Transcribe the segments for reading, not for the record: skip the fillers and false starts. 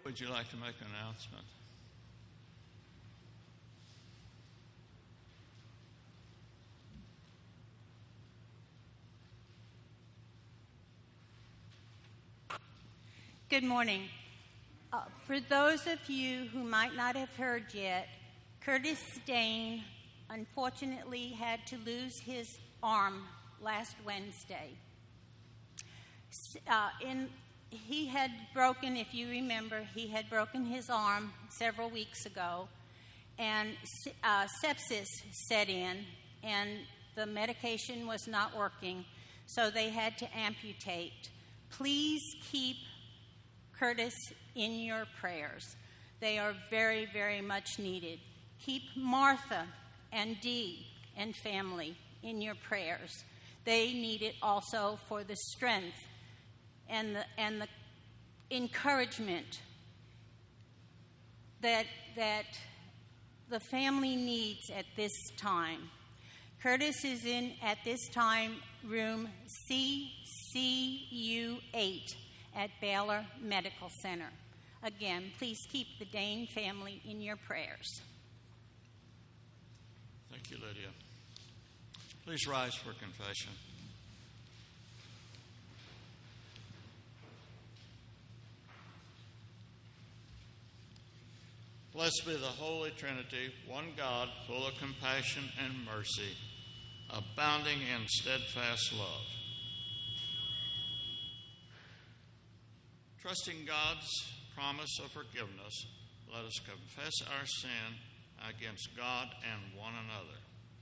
would you like to make an announcement? Good morning. For those of you who might not have heard yet, Curtis Dane unfortunately had to lose his arm last Wednesday. He had broken, if you remember, he had broken his arm several weeks ago, and sepsis set in, and the medication was not working, so they had to amputate. Please keep Curtis in your prayers. They are very, very much needed. Keep Martha and Dee and family in your prayers. They need it also for the strength and the encouragement that the family needs at this time. Curtis is in, at this time, room CCU8 at Baylor Medical Center. Again, please keep the Dane family in your prayers. Thank you, Lydia. Please rise for confession. Blessed be the Holy Trinity, one God, full of compassion and mercy, abounding in steadfast love. Trusting God's promise of forgiveness, let us confess our sin against God and one another.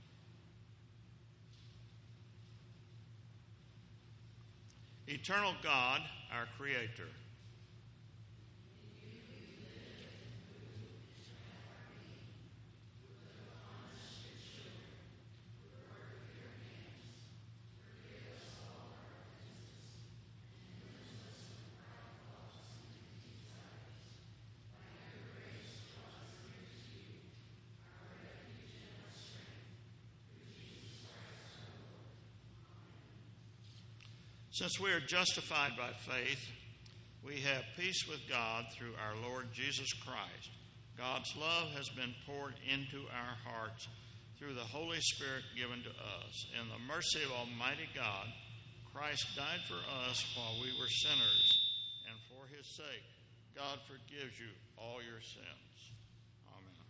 Eternal God, our Creator, since we are justified by faith, we have peace with God through our Lord Jesus Christ. God's love has been poured into our hearts through the Holy Spirit given to us. In the mercy of Almighty God, Christ died for us while we were sinners, and for his sake, God forgives you all your sins. Amen.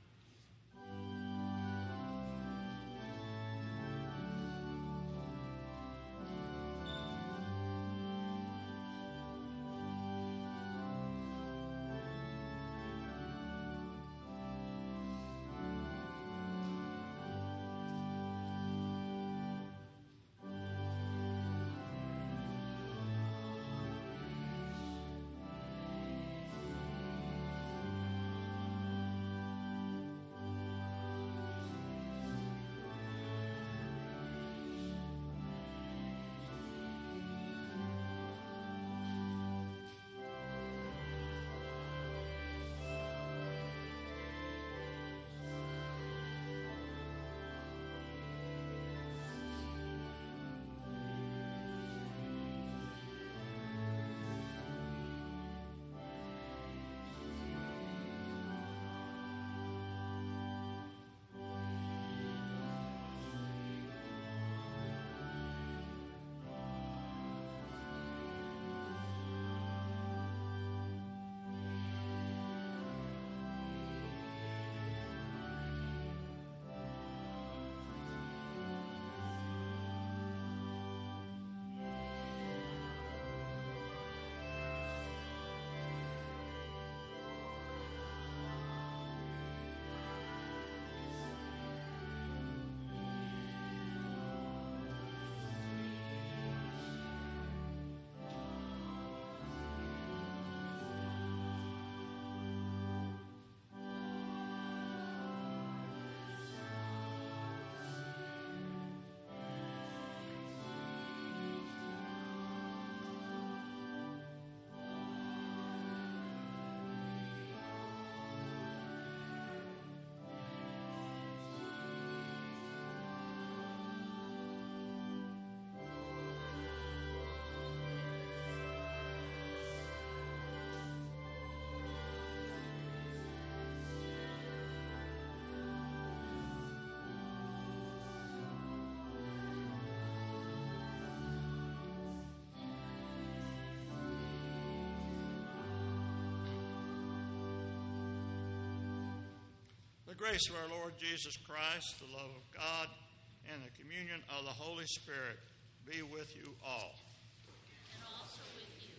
grace of our Lord Jesus Christ, the love of God, and the communion of the Holy Spirit be with you all. And also with you.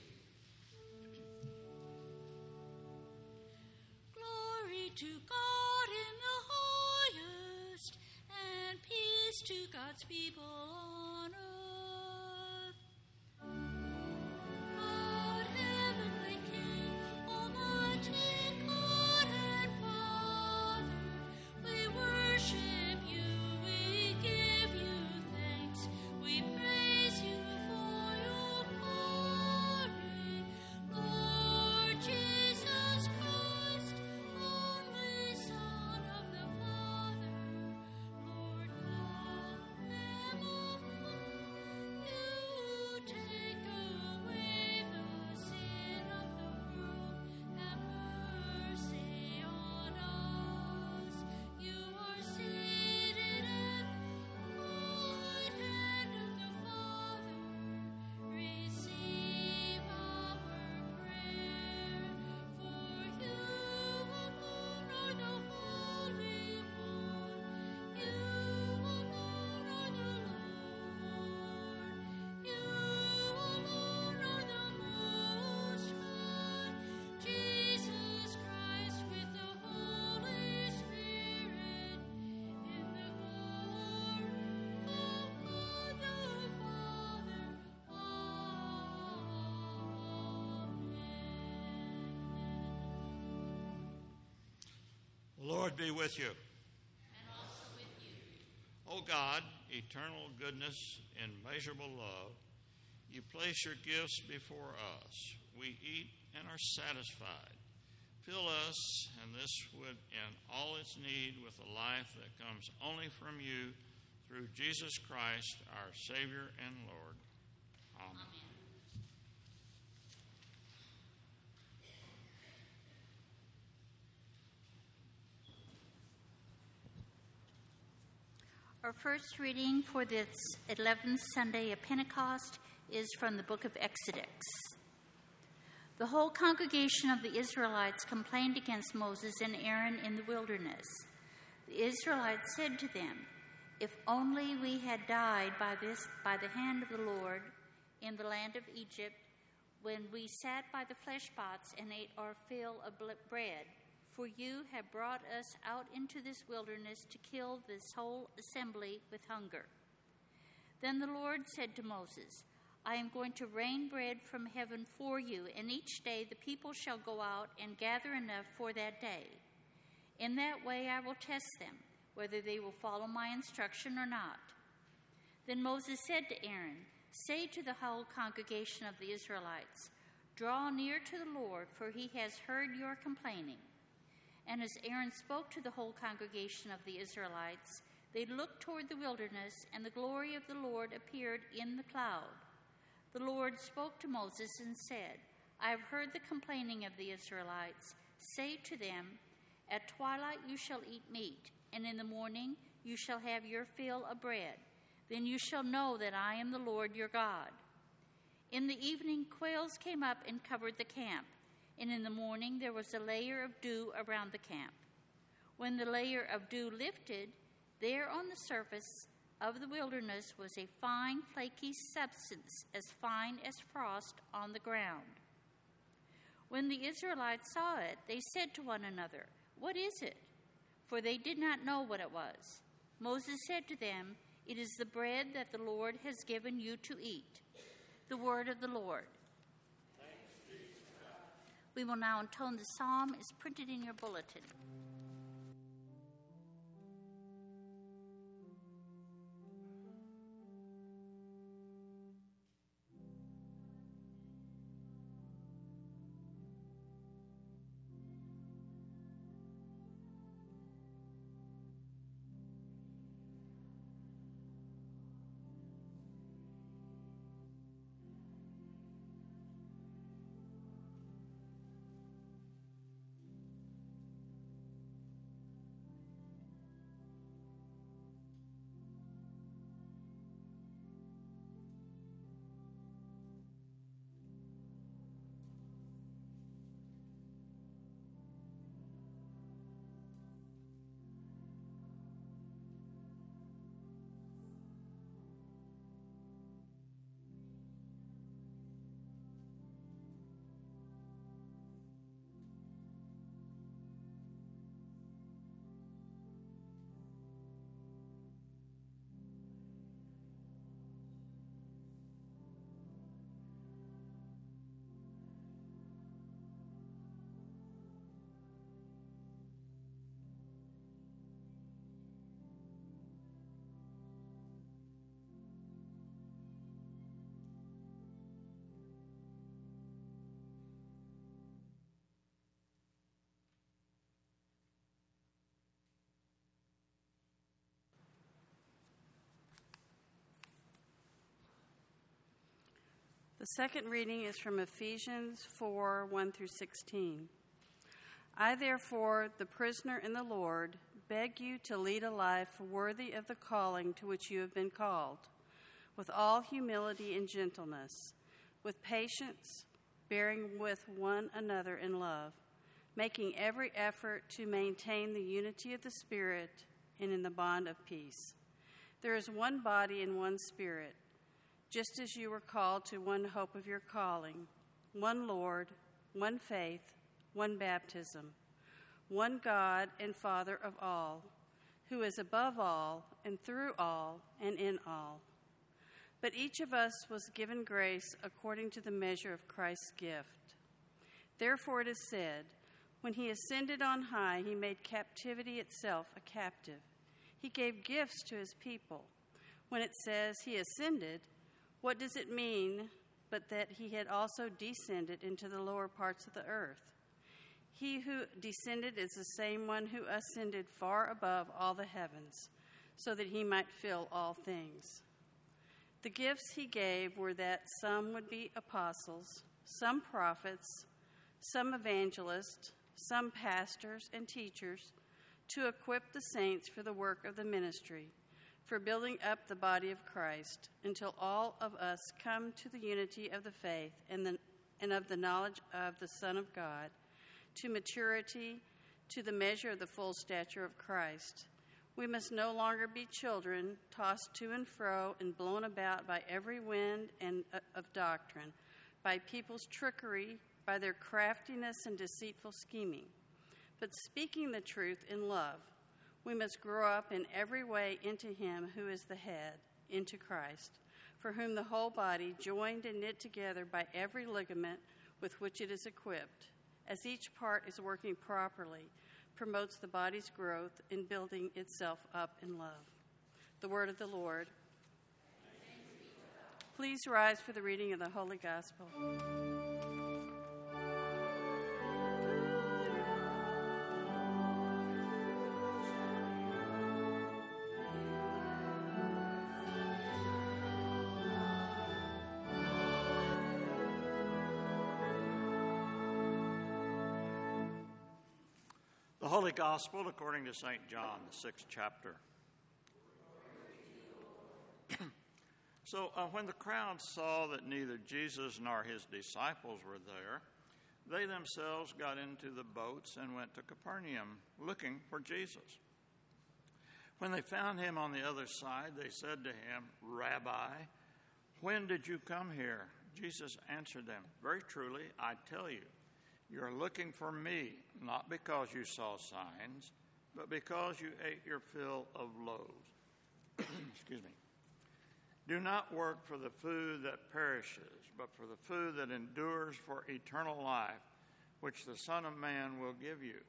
Glory to God in the highest, and peace to God's people on earth. Our heavenly King, almighty God and Father, we worship you, we give you thanks, we praise you for your glory. Lord Jesus Christ, only Son of the Father, Lord God, Lamb of God, you take away the sin of the world, have mercy on us. You are seated at the right hand of the Father. Receive our prayer, for you alone are the Holy One. You alone are the Lord. You alone are the Most High. Jesus Christ with the Holy Spirit, in the glory of God the Father. The Lord be with you. And also with you. O God, eternal goodness, immeasurable love, you place your gifts before us. We eat and are satisfied. Fill us and this would in all its need with a life that comes only from you through Jesus Christ, our Savior and Lord. Amen. Our first reading for this 11th Sunday of Pentecost is from the book of Exodus. The whole congregation of the Israelites complained against Moses and Aaron in the wilderness. The Israelites said to them, "If only we had died by the hand of the Lord in the land of Egypt, when we sat by the flesh pots and ate our fill of bread. For you have brought us out into this wilderness to kill this whole assembly with hunger." Then the Lord said to Moses, "I am going to rain bread from heaven for you, and each day the people shall go out and gather enough for that day. In that way I will test them, whether they will follow my instruction or not." Then Moses said to Aaron, "Say to the whole congregation of the Israelites, 'Draw near to the Lord, for he has heard your complaining.'" And as Aaron spoke to the whole congregation of the Israelites, they looked toward the wilderness, and the glory of the Lord appeared in the cloud. The Lord spoke to Moses and said, "I have heard the complaining of the Israelites. Say to them, 'At twilight you shall eat meat, and in the morning you shall have your fill of bread. Then you shall know that I am the Lord your God.'" In the evening quails came up and covered the camp, and in the morning there was a layer of dew around the camp. When the layer of dew lifted, there on the surface of the wilderness was a fine, flaky substance, as fine as frost on the ground. When the Israelites saw it, they said to one another, "What is it?" For they did not know what it was. Moses said to them, "It is the bread that the Lord has given you to eat." The word of the Lord. We will now intone the psalm as printed in your bulletin. The second reading is from Ephesians 4, 1 through 16. I, therefore, the prisoner in the Lord, beg you to lead a life worthy of the calling to which you have been called, with all humility and gentleness, with patience, bearing with one another in love, making every effort to maintain the unity of the Spirit and in the bond of peace. There is one body and one Spirit, just as you were called to one hope of your calling, one Lord, one faith, one baptism, one God and Father of all, who is above all and through all and in all. But each of us was given grace according to the measure of Christ's gift. Therefore it is said, when he ascended on high, he made captivity itself a captive. He gave gifts to his people. When it says he ascended, what does it mean but that he had also descended into the lower parts of the earth? He who descended is the same one who ascended far above all the heavens, so that he might fill all things. The gifts he gave were that some would be apostles, some prophets, some evangelists, some pastors and teachers, to equip the saints for the work of the ministry, for building up the body of Christ, until all of us come to the unity of the faith and of the knowledge of the Son of God, to maturity, to the measure of the full stature of Christ. We must no longer be children, tossed to and fro and blown about by every wind and of doctrine, by people's trickery, by their craftiness and deceitful scheming. But speaking the truth in love, we must grow up in every way into him who is the head, into Christ, for whom the whole body, joined and knit together by every ligament with which it is equipped, as each part is working properly, promotes the body's growth in building itself up in love. The word of the Lord. Please rise for the reading of the Holy Gospel. The Holy Gospel according to St. John, the 6th chapter. So when the crowd saw that neither Jesus nor his disciples were there, they themselves got into the boats and went to Capernaum, looking for Jesus. When they found him on the other side, they said to him, Rabbi, when did you come here? Jesus answered them, Very truly, I tell you, you're looking for me, not because you saw signs, but because you ate your fill of loaves. Excuse me. Do not work for the food that perishes, but for the food that endures for eternal life, which the Son of Man will give you.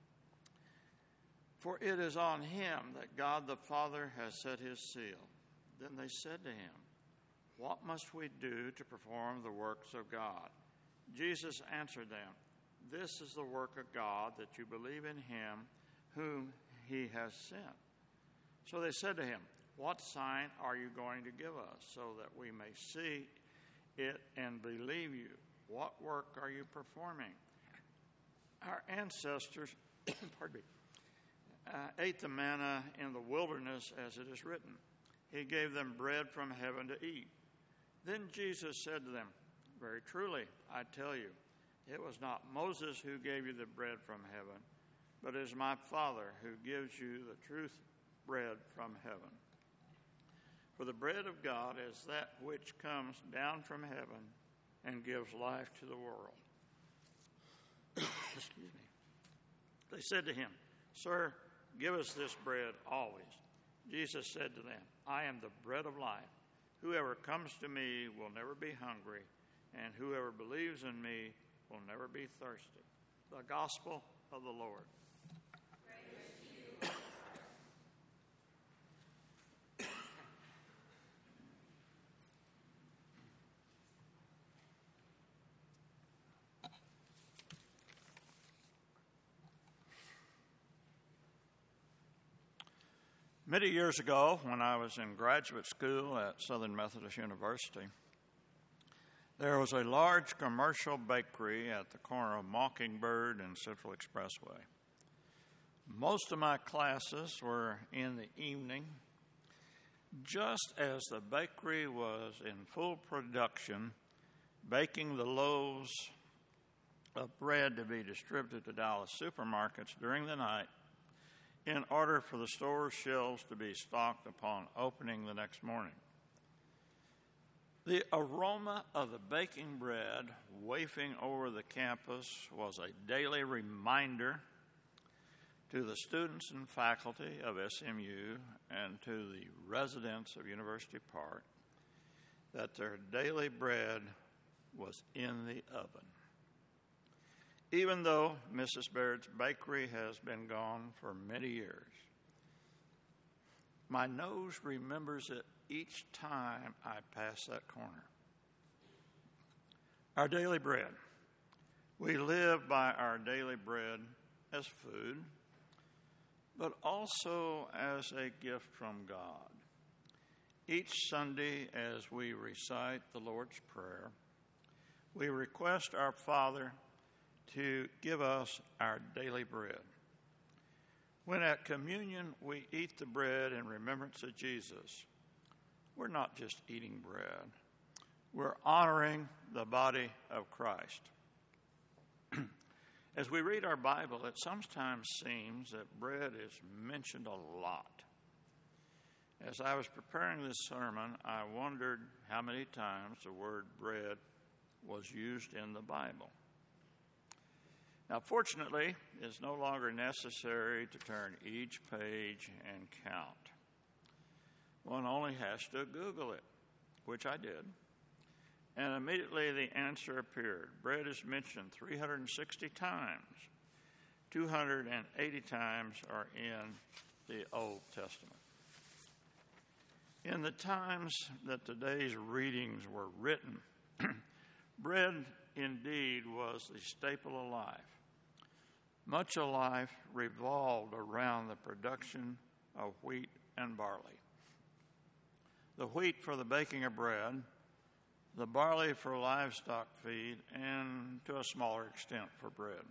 For it is on him that God the Father has set his seal. Then they said to him, What must we do to perform the works of God? Jesus answered them, This is the work of God, that you believe in him whom he has sent. So they said to him, What sign are you going to give us, so that we may see it and believe you? What work are you performing? Our ancestors ate the manna in the wilderness, as it is written. He gave them bread from heaven to eat. Then Jesus said to them, Very truly, I tell you, it was not Moses who gave you the bread from heaven, but it is my Father who gives you the truth bread from heaven. For the bread of God is that which comes down from heaven and gives life to the world. Excuse me. They said to him, Sir, give us this bread always. Jesus said to them, I am the bread of life. Whoever comes to me will never be hungry, and whoever believes in me will never be thirsty. The Gospel of the Lord. Many years ago, when I was in graduate school at Southern Methodist University, There was a large commercial bakery at the corner of Mockingbird and Central Expressway. Most of my classes were in the evening. Just as the bakery was in full production, baking the loaves of bread to be distributed to Dallas supermarkets during the night in order for the store shelves to be stocked upon opening the next morning. The aroma of the baking bread wafting over the campus was a daily reminder to the students and faculty of SMU and to the residents of University Park that their daily bread was in the oven. Even though Mrs. Baird's bakery has been gone for many years, my nose remembers it each time I pass that corner. Our daily bread. We live by our daily bread as food, but also as a gift from God. Each Sunday, as we recite the Lord's Prayer, we request our Father to give us our daily bread. When at communion we eat the bread in remembrance of Jesus, we're not just eating bread. We're honoring the body of Christ. As we read our Bible, it sometimes seems that bread is mentioned a lot. As I was preparing this sermon, I wondered how many times the word bread was used in the Bible. Now, fortunately, it's no longer necessary to turn each page and count. One only has to Google it, which I did, and immediately the answer appeared. Bread is mentioned 360 times. 280 times are in the Old Testament. In the times that today's readings were written, bread indeed was the staple of life. Much of life revolved around the production of wheat and barley. The wheat for the baking of bread, the barley for livestock feed, and to a smaller extent for bread.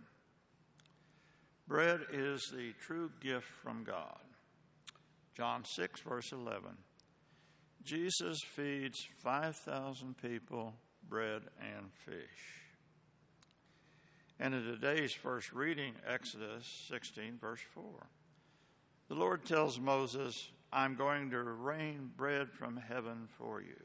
Bread is the true gift from God. John 6, verse 11. Jesus feeds 5,000 people bread and fish. And in today's first reading, Exodus 16, verse 4, the Lord tells Moses, I'm going to rain bread from heaven for you.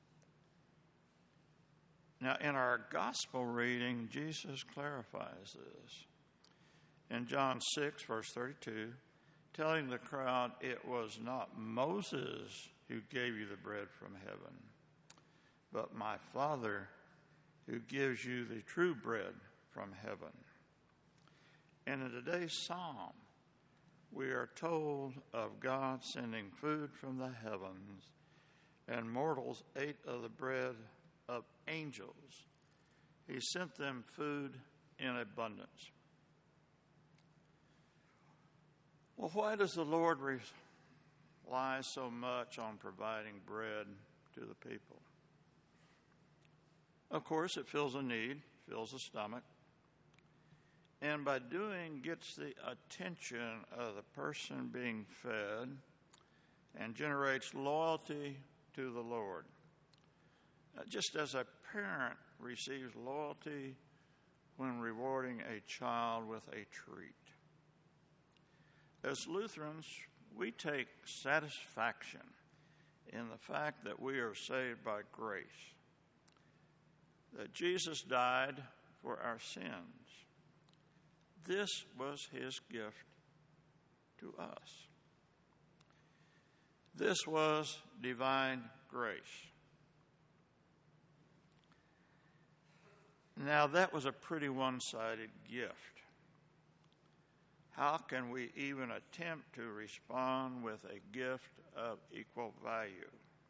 Now, in our gospel reading, Jesus clarifies this. In John 6, verse 32, telling the crowd it was not Moses who gave you the bread from heaven, but my Father who gives you the true bread from heaven. And in today's psalm, we are told of God sending food from the heavens, and mortals ate of the bread of angels. He sent them food in abundance. Well, why does the Lord rely so much on providing bread to the people? Of course, it fills a need, fills the stomach, and by doing gets the attention of the person being fed and generates loyalty to the Lord. Just as a parent receives loyalty when rewarding a child with a treat. As Lutherans, we take satisfaction in the fact that we are saved by grace, that Jesus died for our sins. This was his gift to us. This was divine grace. Now, that was a pretty one-sided gift. How can we even attempt to respond with a gift of equal value?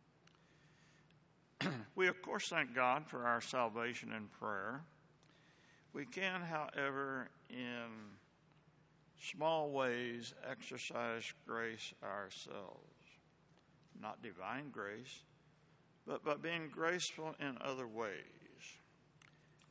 We, of course, thank God for our salvation and prayer. We can, however, in small ways, exercise grace ourselves. Not divine grace, but by being graceful in other ways.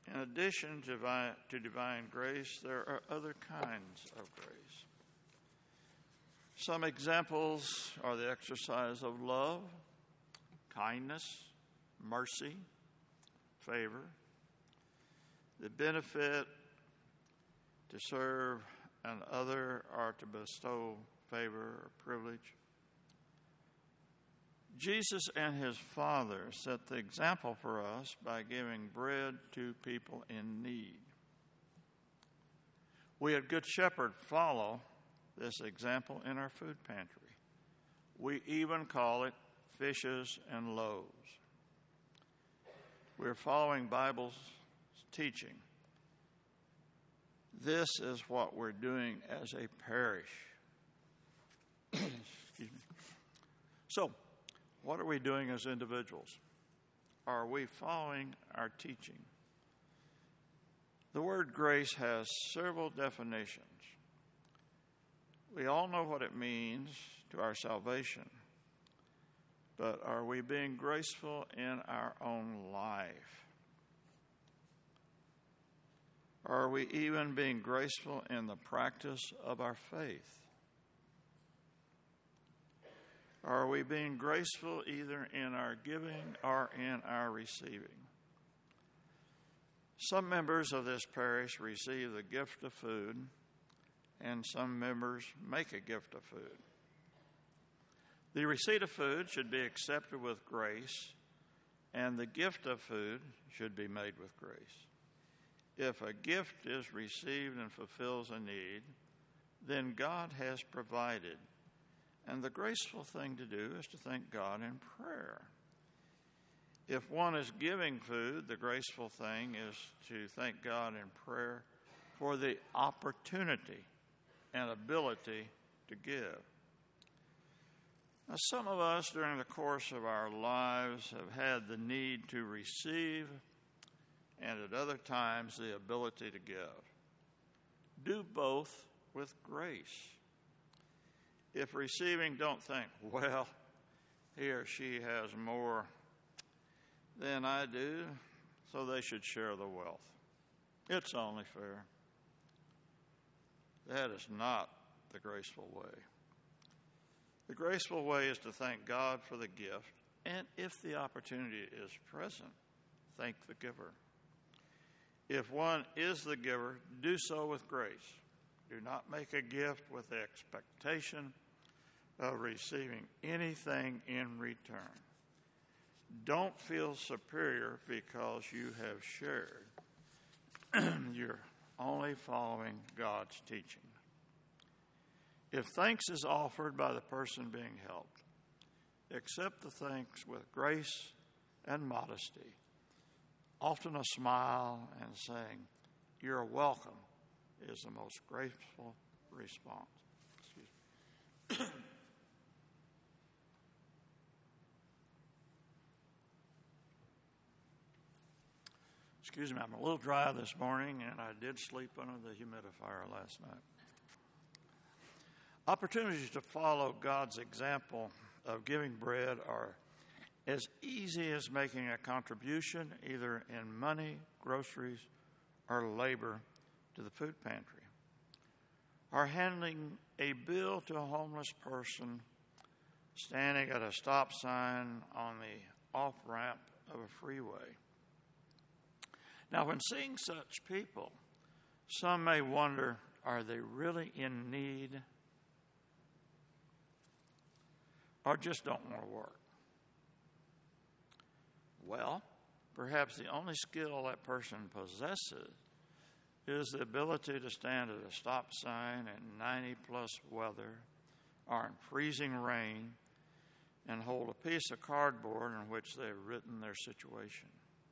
In addition to divine grace, there are other kinds of grace. Some examples are the exercise of love, kindness, mercy, favor, the benefit to serve another or to bestow favor or privilege. Jesus and his Father set the example for us by giving bread to people in need. We at Good Shepherd follow this example in our food pantry. We even call it fishes and loaves. We're following Bible's teaching. This is what we're doing as a parish. Excuse me. So, what are we doing as individuals? Are we following our teaching? The word grace has several definitions. We all know what it means to our salvation, but are we being graceful in our own life? Are we even being graceful in the practice of our faith? Are we being graceful either in our giving or in our receiving? Some members of this parish receive the gift of food, and some members make a gift of food. The receipt of food should be accepted with grace, and the gift of food should be made with grace. If a gift is received and fulfills a need, then God has provided. And the graceful thing to do is to thank God in prayer. If one is giving food, the graceful thing is to thank God in prayer for the opportunity and ability to give. Now, some of us during the course of our lives have had the need to receive and at other times the ability to give. Do both with grace. If receiving, don't think, well, he or she has more than I do, so they should share the wealth. It's only fair. That is not the graceful way. The graceful way is to thank God for the gift, and if the opportunity is present, thank the giver. If one is the giver, do so with grace. Do not make a gift with the expectation of receiving anything in return. Don't feel superior because you have shared. You're only following God's teaching. If thanks is offered by the person being helped, accept the thanks with grace and modesty. Often a smile and saying, "You're welcome," is the most graceful response. Excuse me. Excuse me, I'm a little dry this morning, and I did sleep under the humidifier last night. Opportunities to follow God's example of giving bread are as easy as making a contribution, either in money, groceries, or labor, to the food pantry, or handing a bill to a homeless person standing at a stop sign on the off-ramp of a freeway. Now, when seeing such people, some may wonder, are they really in need or just don't want to work? Well, perhaps the only skill that person possesses is the ability to stand at a stop sign in 90-plus weather or in freezing rain and hold a piece of cardboard in which they've written their situation.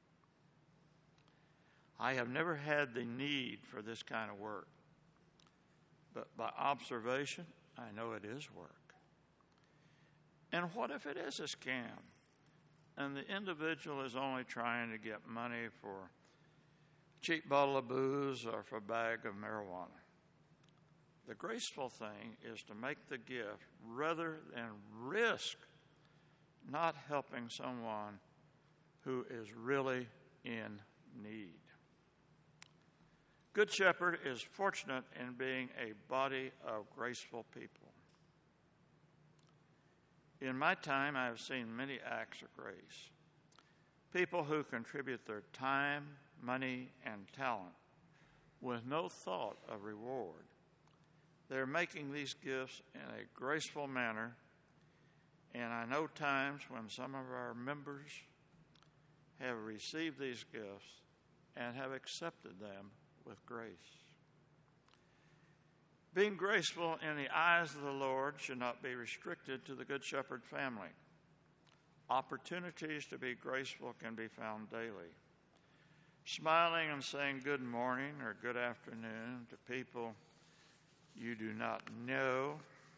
I have never had the need for this kind of work, but by observation, I know it is work. And what if it is a scam, and the individual is only trying to get money for a cheap bottle of booze or for a bag of marijuana? The graceful thing is to make the gift rather than risk not helping someone who is really in need. Good Shepherd is fortunate in being a body of graceful people. In my time, I have seen many acts of grace. People who contribute their time, money, and talent with no thought of reward. They're making these gifts in a graceful manner, and I know times when some of our members have received these gifts and have accepted them with grace. Being graceful in the eyes of the Lord should not be restricted to the Good Shepherd family. Opportunities to be graceful can be found daily. Smiling and saying good morning or good afternoon to people you do not know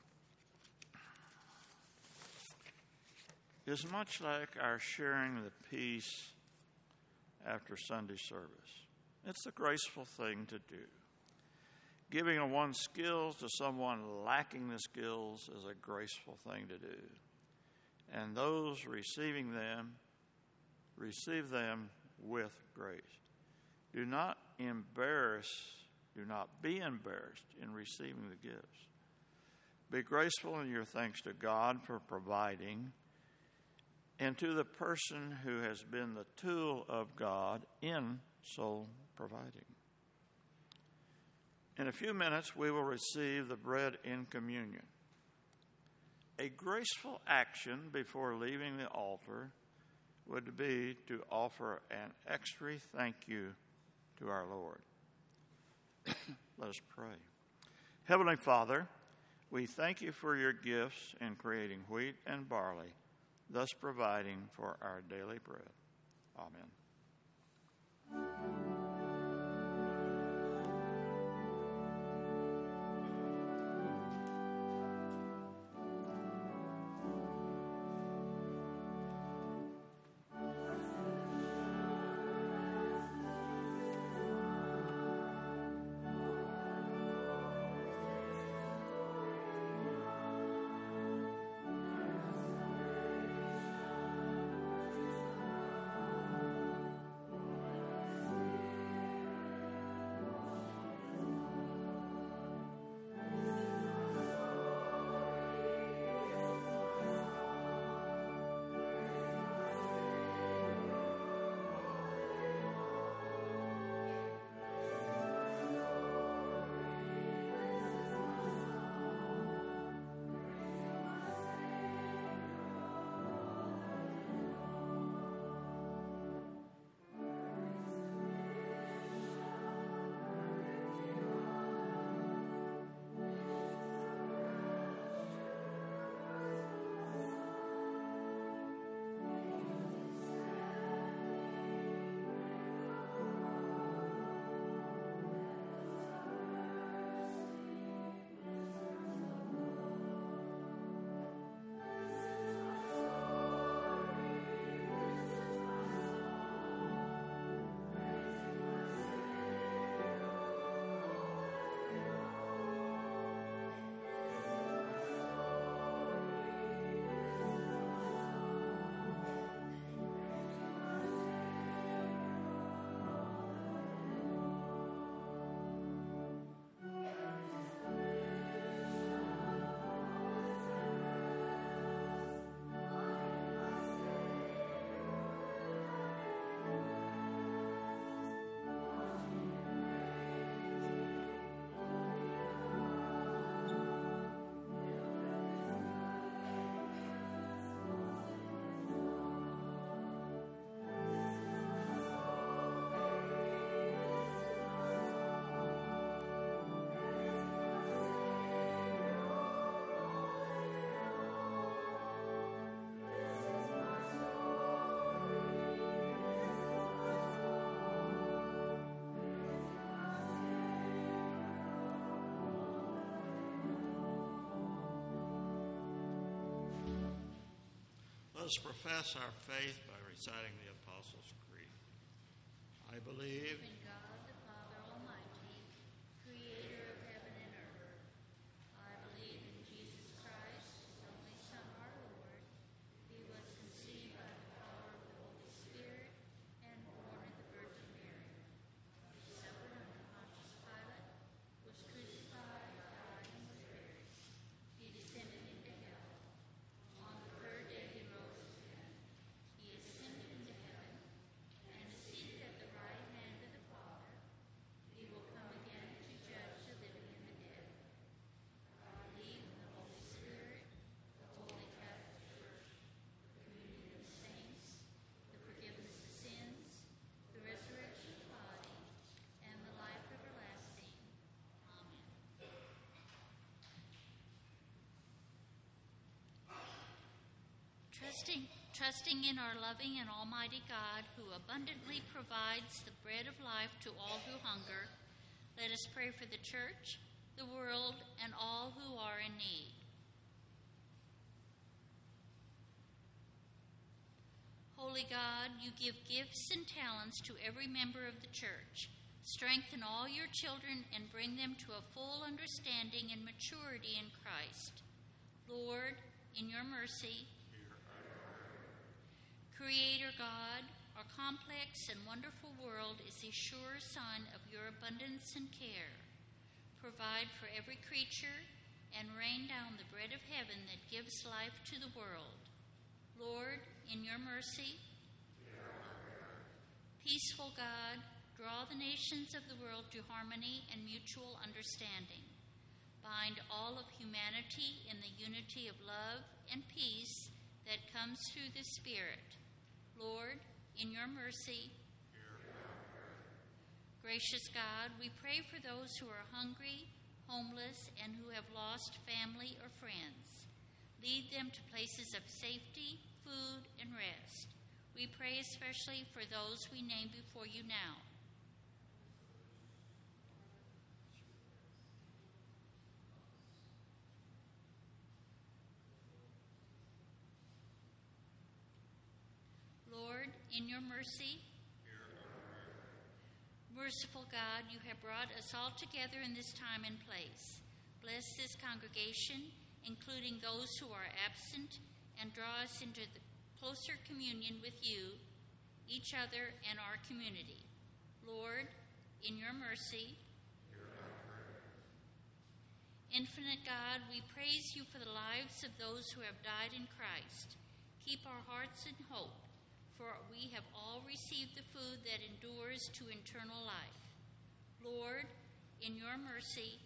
is much like our sharing the peace after Sunday service. It's a graceful thing to do. Giving of one's skills to someone lacking the skills is a graceful thing to do. And those receiving them, receive them with grace. Do not be embarrassed in receiving the gifts. Be graceful in your thanks to God for providing, and to the person who has been the tool of God in soul providing. In a few minutes, we will receive the bread in communion. A graceful action before leaving the altar would be to offer an extra thank you to our Lord. Let us pray. Heavenly Father, we thank you for your gifts in creating wheat and barley, thus providing for our daily bread. Amen. Let us profess our faith by reciting the Apostles' Creed. I believe in God the Father Almighty, creator of heaven and earth. I believe in Jesus Christ, his only Son, our Lord. He was conceived by the power of the Holy Spirit and born of the Virgin Mary. He suffered under Pontius Trusting in our loving and almighty God, who abundantly provides the bread of life to all who hunger, let us pray for the church, the world, and all who are in need. Holy God, you give gifts and talents to every member of the church. Strengthen all your children and bring them to a full understanding and maturity in Christ. Lord, in your mercy, Creator God, our complex and wonderful world is a sure sign of your abundance and care. Provide for every creature and rain down the bread of heaven that gives life to the world. Lord, in your mercy, peaceful God, draw the nations of the world to harmony and mutual understanding. Bind all of humanity in the unity of love and peace that comes through the Spirit. Lord, in your mercy, gracious God, we pray for those who are hungry, homeless, and who have lost family or friends. Lead them to places of safety, food, and rest. We pray especially for those we name before you now. Lord, in your mercy, merciful God, you have brought us all together in this time and place. Bless this congregation, including those who are absent, and draw us into the closer communion with you, each other, and our community. Lord, in your mercy, infinite God, we praise you for the lives of those who have died in Christ. Keep our hearts in hope, for we have all received the food that endures to eternal life. Lord, in your mercy,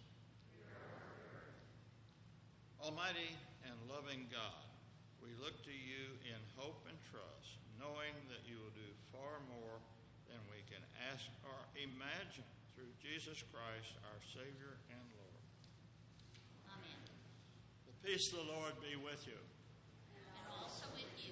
Almighty and loving God, we look to you in hope and trust, knowing that you will do far more than we can ask or imagine through Jesus Christ, our Savior and Lord. Amen. The peace of the Lord be with you. And also with you.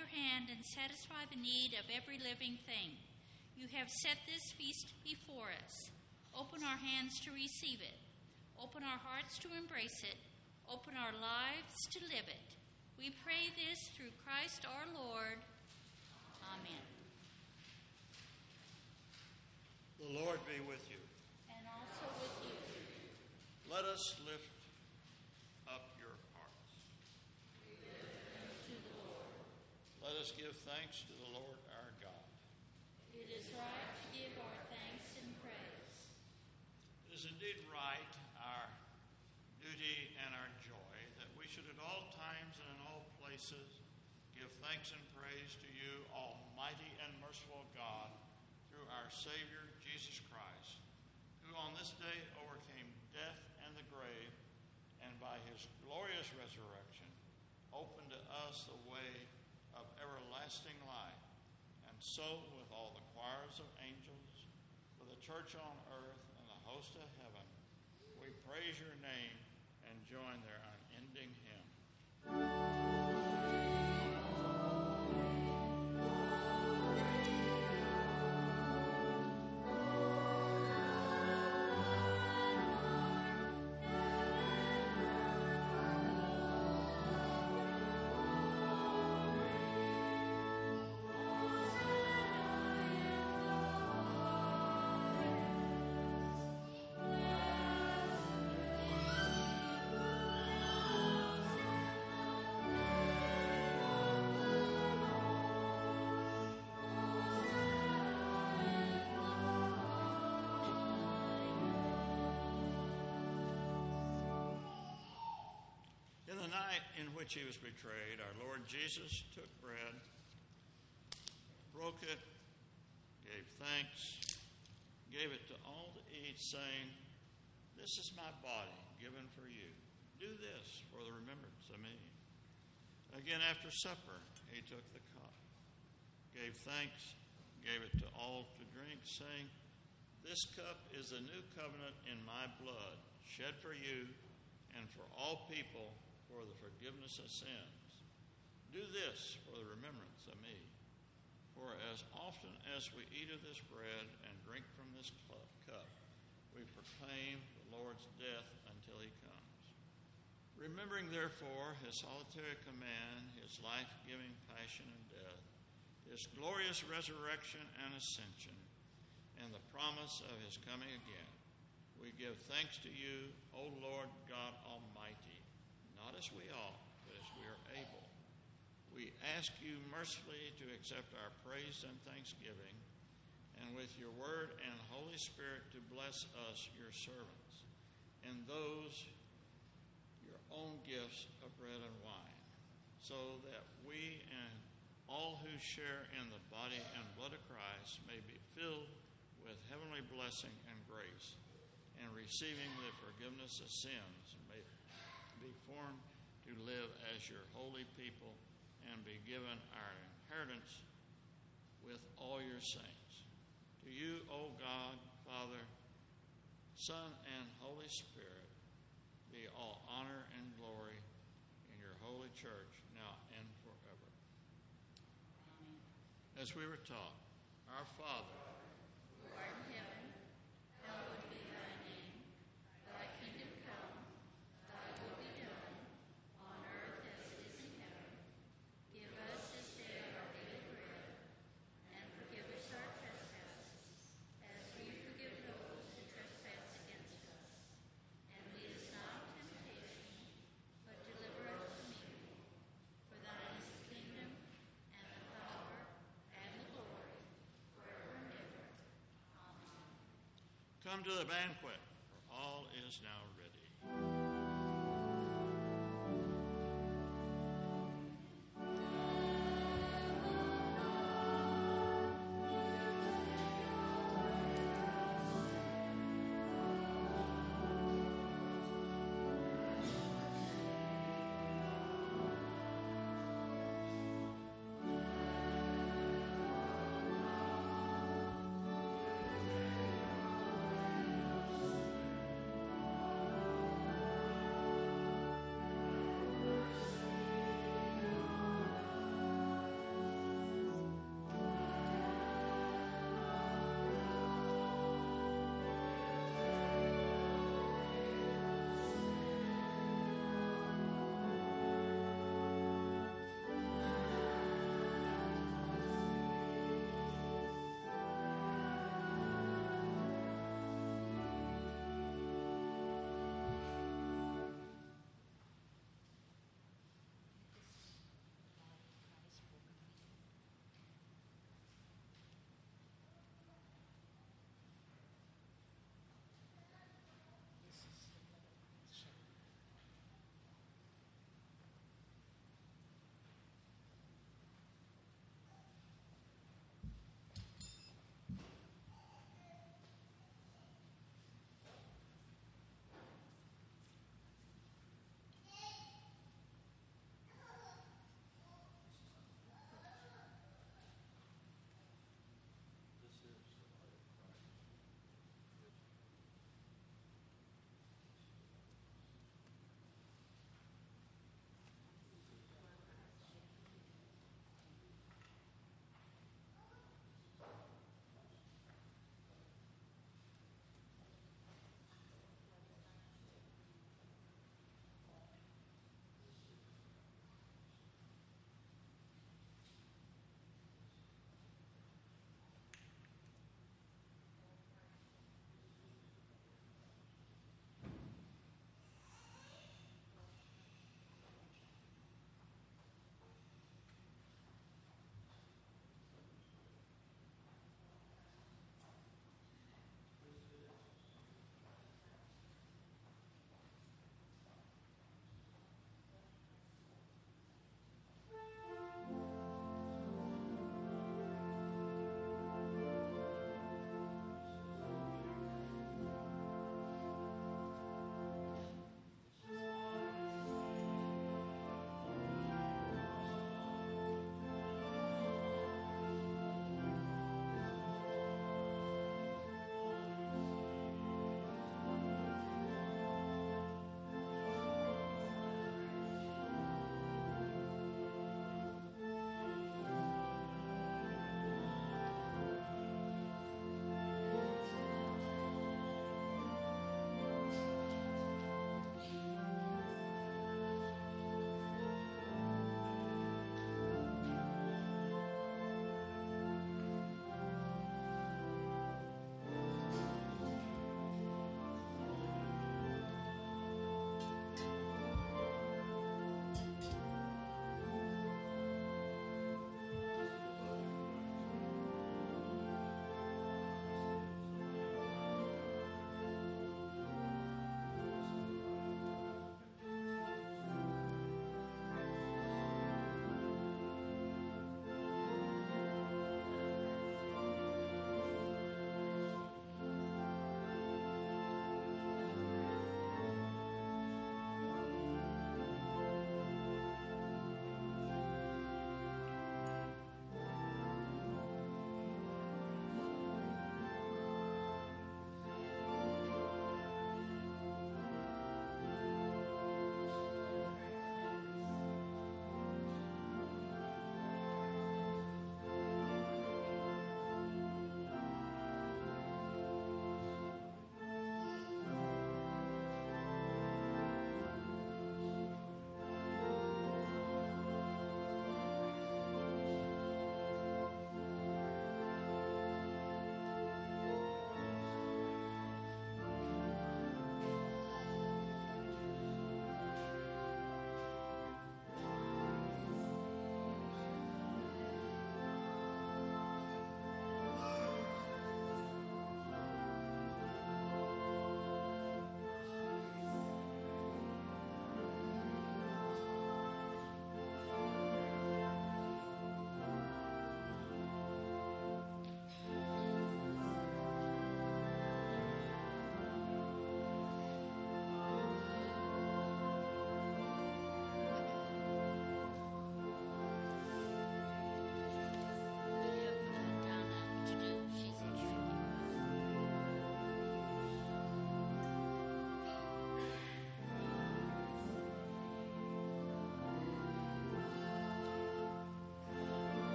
your hand and satisfy the need of every living thing. You have set this feast before us. Open our hands to receive it. Open our hearts to embrace it. Open our lives to live it. We pray this through Christ our Lord. Amen. The Lord be with you. And also with you. Let us lift up your hearts. To the Lord. Let us give thanks to the Lord our God. It is right to give our thanks and praise. It is indeed right, our duty and our joy, that we should at all times and in all places give thanks and praise to you, Almighty and merciful God, through our Savior, Jesus Christ, who on this day overcame death and the grave, and by his glorious resurrection opened to us the way of everlasting life. And so, with all the choirs of angels, with the church on earth and the host of heaven, we praise your name and join their unending hymn. In the night in which he was betrayed, our Lord Jesus took bread, broke it, gave thanks, gave it to all to eat, saying, "This is my body given for you. Do this for the remembrance of me." Again, after supper, he took the cup, gave thanks, gave it to all to drink, saying, "This cup is the new covenant in my blood, shed for you and for all people for the forgiveness of sins. Do this for the remembrance of me. For as often as we eat of this bread and drink from this cup, we proclaim the Lord's death until he comes. Remembering, therefore, his solitary command, his life-giving passion and death, his glorious resurrection and ascension, and the promise of his coming again, we give thanks to you, O Lord God Almighty, not as we ought, but as we are able. We ask you mercifully to accept our praise and thanksgiving, and with your word and Holy Spirit to bless us, your servants, and those your own gifts of bread and wine, so that we and all who share in the body and blood of Christ may be filled with heavenly blessing and grace, and receiving the forgiveness of sins, may be formed to live as your holy people and be given our inheritance with all your saints. To you, O God, Father, Son, and Holy Spirit, be all honor and glory in your holy church, now and forever. Amen. As we were taught, our Father, Who art in heaven, hallowed be thy name. Thy kingdom come, thy will be done, on earth as it is in heaven. Give us this day our daily bread, and forgive us our trespasses, as we forgive those who trespass against us. And lead us not into temptation, but deliver us from evil. For thine is the kingdom, and the power, and the glory, forever and ever. Amen. come to the banquet, for all is now ready.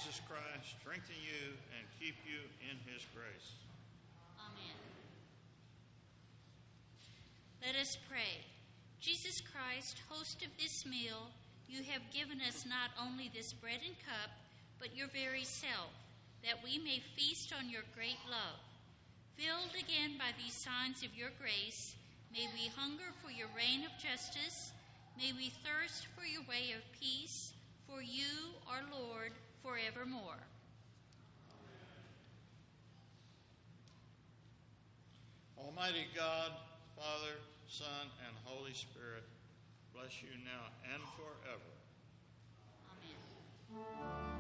Jesus Christ strengthen you and keep you in his grace. Amen. Let us pray. Jesus Christ, host of this meal, you have given us not only this bread and cup, but your very self, that we may feast on your great love. Filled again by these signs of your grace, may we hunger for your reign of justice. May we thirst for your way of peace, for you, our Lord, forevermore. Almighty God, Father, Son, and Holy Spirit, bless you now and forever. Amen.